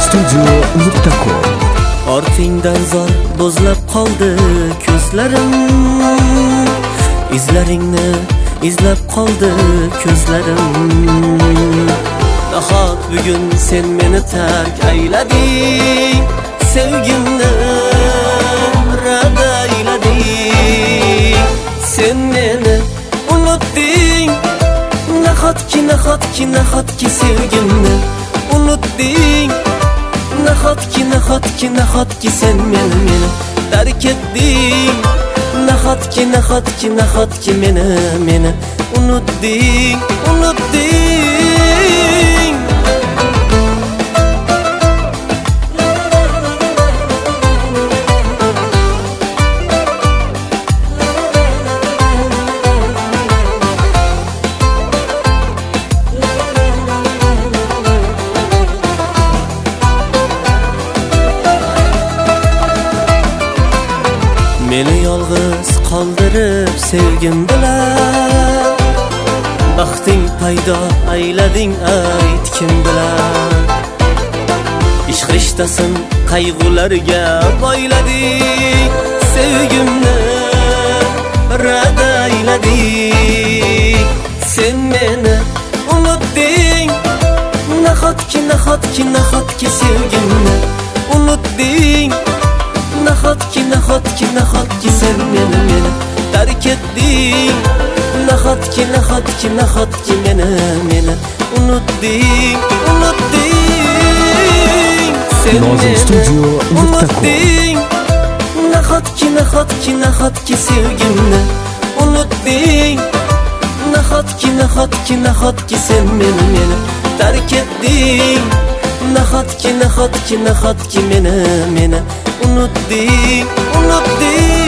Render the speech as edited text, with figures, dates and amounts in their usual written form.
Nozastudio.com. Ortingdan zor bo'zlab qoldi ko'zlarim, izlaringni izlab qoldi ko'zlarim. Nahot bugun sen meni tark aylading, sevgimni rad aylading. Sen meni unutding, nahotki sevgimni unutding. Nahotki sen meni tark etding. Nahotki meni unutding. Meni yolg'iz qoldirib sevgim bilan baxting paydo aylading aytkim bilan. Ishq rishtasin qayg'ularga boylading, sevgimni rad aylading. Sen meni unutding, nahotki sevgimni unutding. Nahotki sen meni tark etding. Nahotki meni unutding. Sen meni unutding. Nahotki sevgimni unutding. Nahotki sen meni tark etding. Nahotki meni unutding.